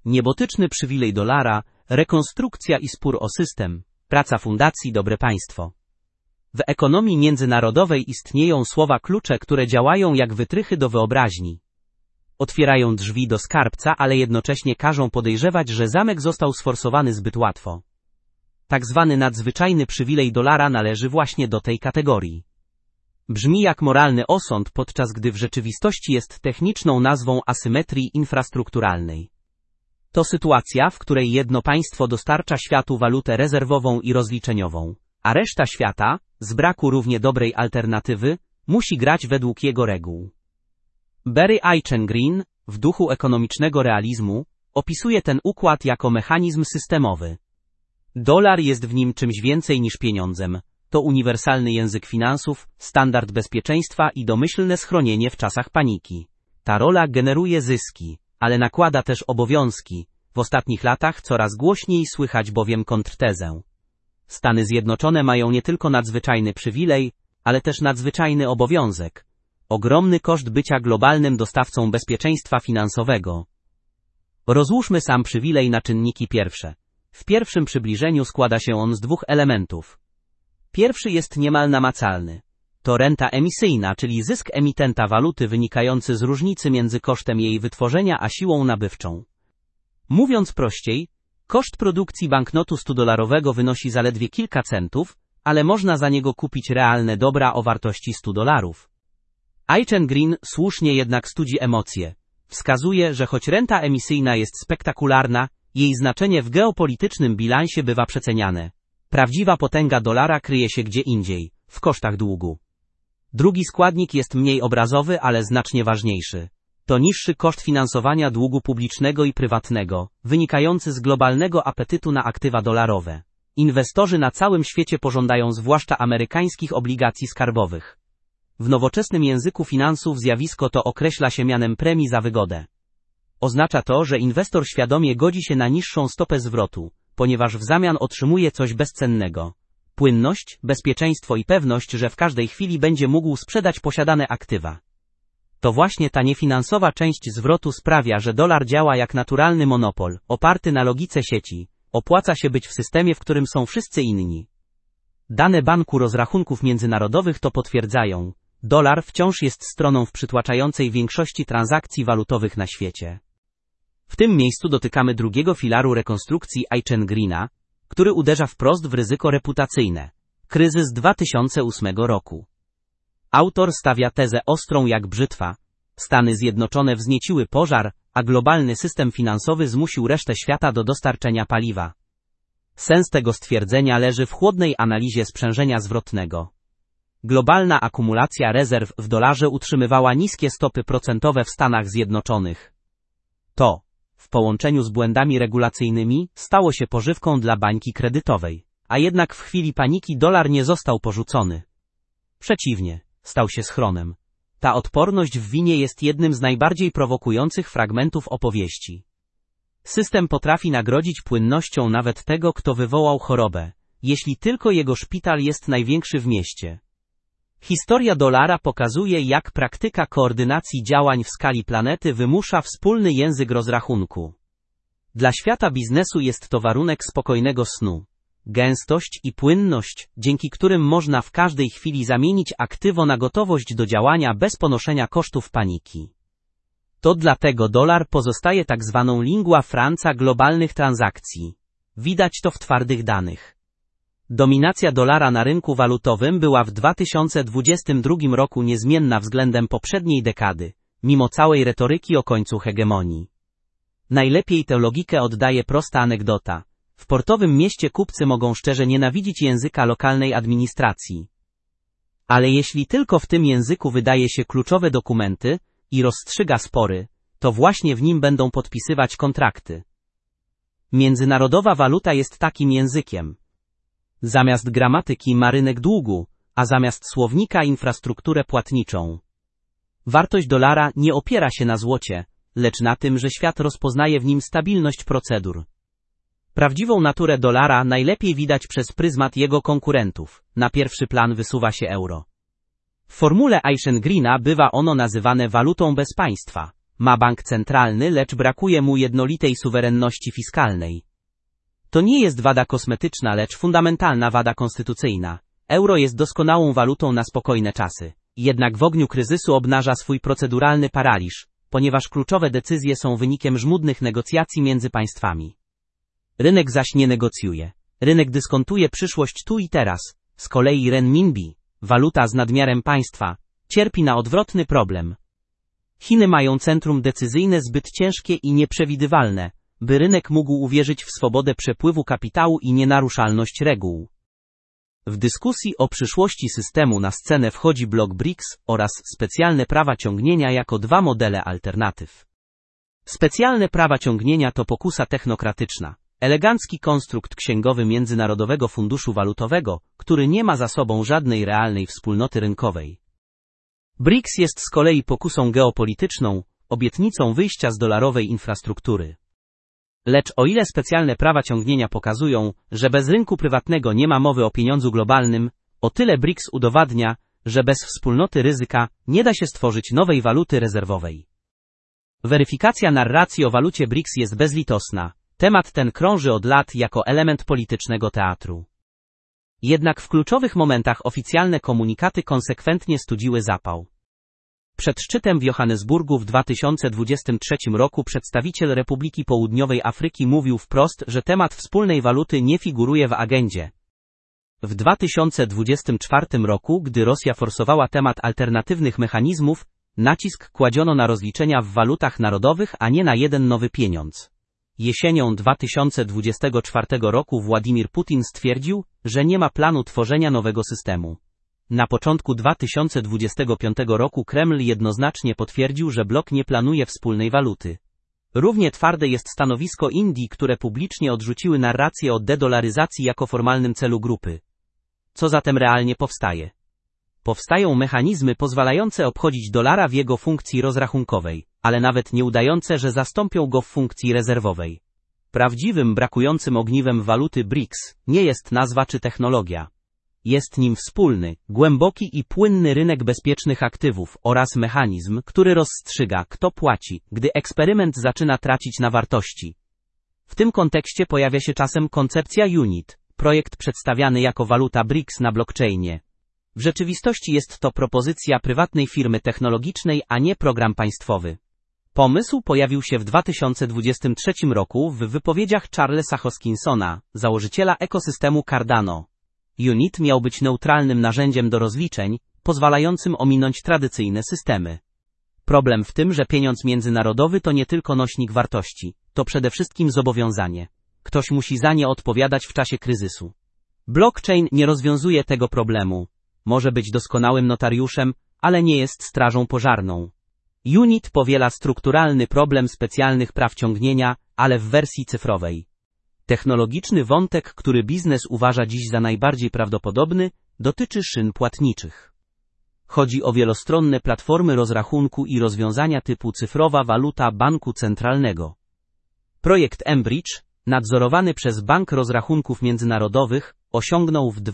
Niebotyczny przywilej dolara, rekonstrukcja i spór o system, praca fundacji Dobre Państwo. W ekonomii międzynarodowej istnieją słowa klucze, które działają jak wytrychy do wyobraźni. Otwierają drzwi do skarbca, ale jednocześnie każą podejrzewać, że zamek został sforsowany zbyt łatwo. Tak zwany nadzwyczajny przywilej dolara należy właśnie do tej kategorii. Brzmi jak moralny osąd, podczas gdy w rzeczywistości jest techniczną nazwą asymetrii infrastrukturalnej. To sytuacja, w której jedno państwo dostarcza światu walutę rezerwową i rozliczeniową, a reszta świata, z braku równie dobrej alternatywy, musi grać według jego reguł. Barry Eichengreen, w duchu ekonomicznego realizmu, opisuje ten układ jako mechanizm systemowy. Dolar jest w nim czymś więcej niż pieniądzem. To uniwersalny język finansów, standard bezpieczeństwa i domyślne schronienie w czasach paniki. Ta rola generuje zyski, ale nakłada też obowiązki. W ostatnich latach coraz głośniej słychać bowiem kontrtezę. Stany Zjednoczone mają nie tylko nadzwyczajny przywilej, ale też nadzwyczajny obowiązek. Ogromny koszt bycia globalnym dostawcą bezpieczeństwa finansowego. Rozłóżmy sam przywilej na czynniki pierwsze. W pierwszym przybliżeniu składa się on z dwóch elementów. Pierwszy jest niemal namacalny. To renta emisyjna, czyli zysk emitenta waluty wynikający z różnicy między kosztem jej wytworzenia a siłą nabywczą. Mówiąc prościej, koszt produkcji banknotu $100 wynosi zaledwie kilka centów, ale można za niego kupić realne dobra o wartości $100. Eichengreen słusznie jednak studzi emocje. Wskazuje, że choć renta emisyjna jest spektakularna, jej znaczenie w geopolitycznym bilansie bywa przeceniane. Prawdziwa potęga dolara kryje się gdzie indziej, w kosztach długu. Drugi składnik jest mniej obrazowy, ale znacznie ważniejszy. To niższy koszt finansowania długu publicznego i prywatnego, wynikający z globalnego apetytu na aktywa dolarowe. Inwestorzy na całym świecie pożądają zwłaszcza amerykańskich obligacji skarbowych. W nowoczesnym języku finansów zjawisko to określa się mianem premii za wygodę. Oznacza to, że inwestor świadomie godzi się na niższą stopę zwrotu, ponieważ w zamian otrzymuje coś bezcennego. Płynność, bezpieczeństwo i pewność, że w każdej chwili będzie mógł sprzedać posiadane aktywa. To właśnie ta niefinansowa część zwrotu sprawia, że dolar działa jak naturalny monopol, oparty na logice sieci. Opłaca się być w systemie, w którym są wszyscy inni. Dane Banku Rozrachunków Międzynarodowych to potwierdzają. Dolar wciąż jest stroną w przytłaczającej większości transakcji walutowych na świecie. W tym miejscu dotykamy drugiego filaru rekonstrukcji Eichengreena, który uderza wprost w ryzyko reputacyjne. Kryzys 2008 roku. Autor stawia tezę ostrą jak brzytwa. Stany Zjednoczone wznieciły pożar, a globalny system finansowy zmusił resztę świata do dostarczenia paliwa. Sens tego stwierdzenia leży w chłodnej analizie sprzężenia zwrotnego. Globalna akumulacja rezerw w dolarze utrzymywała niskie stopy procentowe w Stanach Zjednoczonych. To, w połączeniu z błędami regulacyjnymi, stało się pożywką dla bańki kredytowej. A jednak w chwili paniki dolar nie został porzucony. Przeciwnie, stał się schronem. Ta odporność w winie jest jednym z najbardziej prowokujących fragmentów opowieści. System potrafi nagrodzić płynnością nawet tego, kto wywołał chorobę, jeśli tylko jego szpital jest największy w mieście. Historia dolara pokazuje, jak praktyka koordynacji działań w skali planety wymusza wspólny język rozrachunku. Dla świata biznesu jest to warunek spokojnego snu. Gęstość i płynność, dzięki którym można w każdej chwili zamienić aktywo na gotowość do działania bez ponoszenia kosztów paniki. To dlatego dolar pozostaje tak zwaną lingua franca globalnych transakcji. Widać to w twardych danych. Dominacja dolara na rynku walutowym była w 2022 roku niezmienna względem poprzedniej dekady, mimo całej retoryki o końcu hegemonii. Najlepiej tę logikę oddaje prosta anegdota. W portowym mieście kupcy mogą szczerze nienawidzić języka lokalnej administracji. Ale jeśli tylko w tym języku wydaje się kluczowe dokumenty i rozstrzyga spory, to właśnie w nim będą podpisywać kontrakty. Międzynarodowa waluta jest takim językiem. Zamiast gramatyki ma rynek długu, a zamiast słownika infrastrukturę płatniczą. Wartość dolara nie opiera się na złocie, lecz na tym, że świat rozpoznaje w nim stabilność procedur. Prawdziwą naturę dolara najlepiej widać przez pryzmat jego konkurentów. Na pierwszy plan wysuwa się euro. W formule Eichengreena bywa ono nazywane walutą bez państwa. Ma bank centralny, lecz brakuje mu jednolitej suwerenności fiskalnej. To nie jest wada kosmetyczna, lecz fundamentalna wada konstytucyjna. Euro jest doskonałą walutą na spokojne czasy. Jednak w ogniu kryzysu obnaża swój proceduralny paraliż, ponieważ kluczowe decyzje są wynikiem żmudnych negocjacji między państwami. Rynek zaś nie negocjuje. Rynek dyskontuje przyszłość tu i teraz. Z kolei renminbi, waluta z nadmiarem państwa, cierpi na odwrotny problem. Chiny mają centrum decyzyjne zbyt ciężkie i nieprzewidywalne, by rynek mógł uwierzyć w swobodę przepływu kapitału i nienaruszalność reguł. W dyskusji o przyszłości systemu na scenę wchodzi blok BRICS oraz specjalne prawa ciągnienia jako dwa modele alternatyw. Specjalne prawa ciągnienia to pokusa technokratyczna, elegancki konstrukt księgowy Międzynarodowego Funduszu Walutowego, który nie ma za sobą żadnej realnej wspólnoty rynkowej. BRICS jest z kolei pokusą geopolityczną, obietnicą wyjścia z dolarowej infrastruktury. Lecz o ile specjalne prawa ciągnienia pokazują, że bez rynku prywatnego nie ma mowy o pieniądzu globalnym, o tyle BRICS udowadnia, że bez wspólnoty ryzyka nie da się stworzyć nowej waluty rezerwowej. Weryfikacja narracji o walucie BRICS jest bezlitosna. Temat ten krąży od lat jako element politycznego teatru. Jednak w kluczowych momentach oficjalne komunikaty konsekwentnie studziły zapał. Przed szczytem w Johannesburgu w 2023 roku przedstawiciel Republiki Południowej Afryki mówił wprost, że temat wspólnej waluty nie figuruje w agendzie. W 2024 roku, gdy Rosja forsowała temat alternatywnych mechanizmów, nacisk kładziono na rozliczenia w walutach narodowych, a nie na jeden nowy pieniądz. Jesienią 2024 roku Władimir Putin stwierdził, że nie ma planu tworzenia nowego systemu. Na początku 2025 roku Kreml jednoznacznie potwierdził, że blok nie planuje wspólnej waluty. Równie twarde jest stanowisko Indii, które publicznie odrzuciły narrację o dedolaryzacji jako formalnym celu grupy. Co zatem realnie powstaje? Powstają mechanizmy pozwalające obchodzić dolara w jego funkcji rozrachunkowej, ale nawet nie udające, że zastąpią go w funkcji rezerwowej. Prawdziwym brakującym ogniwem waluty BRICS nie jest nazwa czy technologia. Jest nim wspólny, głęboki i płynny rynek bezpiecznych aktywów oraz mechanizm, który rozstrzyga, kto płaci, gdy eksperyment zaczyna tracić na wartości. W tym kontekście pojawia się czasem koncepcja UNIT, projekt przedstawiany jako waluta BRICS na blockchainie. W rzeczywistości jest to propozycja prywatnej firmy technologicznej, a nie program państwowy. Pomysł pojawił się w 2023 roku w wypowiedziach Charlesa Hoskinsona, założyciela ekosystemu Cardano. UNIT miał być neutralnym narzędziem do rozliczeń, pozwalającym ominąć tradycyjne systemy. Problem w tym, że pieniądz międzynarodowy to nie tylko nośnik wartości, to przede wszystkim zobowiązanie. Ktoś musi za nie odpowiadać w czasie kryzysu. Blockchain nie rozwiązuje tego problemu. Może być doskonałym notariuszem, ale nie jest strażą pożarną. UNIT powiela strukturalny problem specjalnych praw ciągnienia, ale w wersji cyfrowej. Technologiczny wątek, który biznes uważa dziś za najbardziej prawdopodobny, dotyczy szyn płatniczych. Chodzi o wielostronne platformy rozrachunku i rozwiązania typu cyfrowa waluta banku centralnego. Projekt mBridge, nadzorowany przez Bank Rozrachunków Międzynarodowych, osiągnął w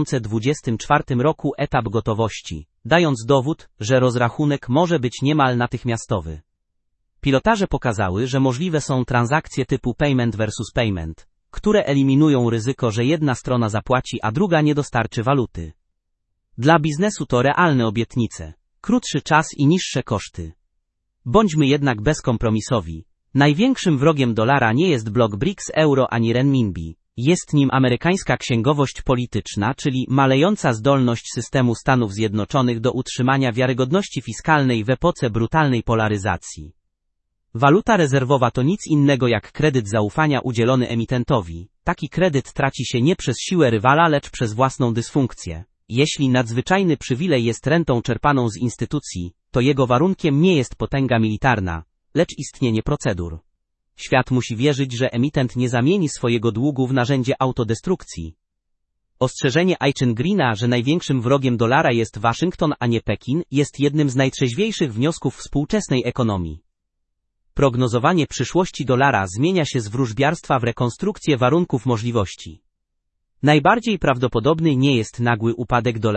2024 roku etap gotowości, dając dowód, że rozrachunek może być niemal natychmiastowy. Pilotaże pokazały, że możliwe są transakcje typu payment versus payment, które eliminują ryzyko, że jedna strona zapłaci, a druga nie dostarczy waluty. Dla biznesu to realne obietnice, krótszy czas i niższe koszty. Bądźmy jednak bezkompromisowi. Największym wrogiem dolara nie jest blok BRICS, euro ani renminbi. Jest nim amerykańska księgowość polityczna, czyli malejąca zdolność systemu Stanów Zjednoczonych do utrzymania wiarygodności fiskalnej w epoce brutalnej polaryzacji. Waluta rezerwowa to nic innego jak kredyt zaufania udzielony emitentowi. Taki kredyt traci się nie przez siłę rywala, lecz przez własną dysfunkcję. Jeśli nadzwyczajny przywilej jest rentą czerpaną z instytucji, to jego warunkiem nie jest potęga militarna, lecz istnienie procedur. Świat musi wierzyć, że emitent nie zamieni swojego długu w narzędzie autodestrukcji. Ostrzeżenie Aitchen Greena, że największym wrogiem dolara jest Waszyngton, a nie Pekin, jest jednym z najtrzeźwiejszych wniosków współczesnej ekonomii. Prognozowanie przyszłości dolara zmienia się z wróżbiarstwa w rekonstrukcję warunków możliwości. Najbardziej prawdopodobny nie jest nagły upadek dolara,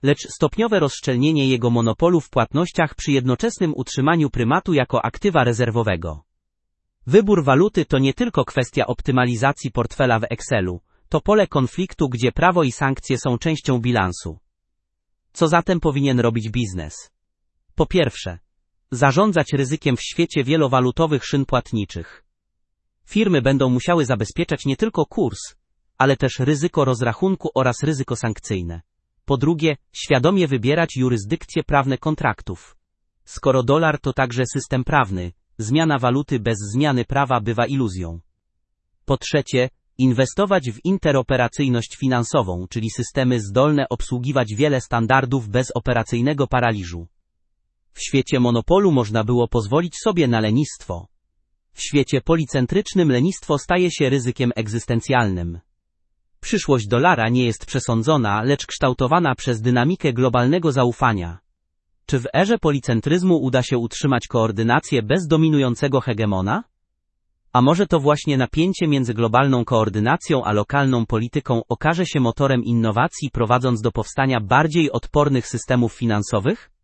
lecz stopniowe rozszczelnienie jego monopolu w płatnościach przy jednoczesnym utrzymaniu prymatu jako aktywa rezerwowego. Wybór waluty to nie tylko kwestia optymalizacji portfela w Excelu, to pole konfliktu, gdzie prawo i sankcje są częścią bilansu. Co zatem powinien robić biznes? Po pierwsze, zarządzać ryzykiem w świecie wielowalutowych szyn płatniczych. Firmy będą musiały zabezpieczać nie tylko kurs, ale też ryzyko rozrachunku oraz ryzyko sankcyjne. Po drugie, świadomie wybierać jurysdykcje prawne kontraktów. Skoro dolar to także system prawny, zmiana waluty bez zmiany prawa bywa iluzją. Po trzecie, inwestować w interoperacyjność finansową, czyli systemy zdolne obsługiwać wiele standardów bez operacyjnego paraliżu. W świecie monopolu można było pozwolić sobie na lenistwo. W świecie policentrycznym lenistwo staje się ryzykiem egzystencjalnym. Przyszłość dolara nie jest przesądzona, lecz kształtowana przez dynamikę globalnego zaufania. Czy w erze policentryzmu uda się utrzymać koordynację bez dominującego hegemona? A może to właśnie napięcie między globalną koordynacją a lokalną polityką okaże się motorem innowacji, prowadząc do powstania bardziej odpornych systemów finansowych?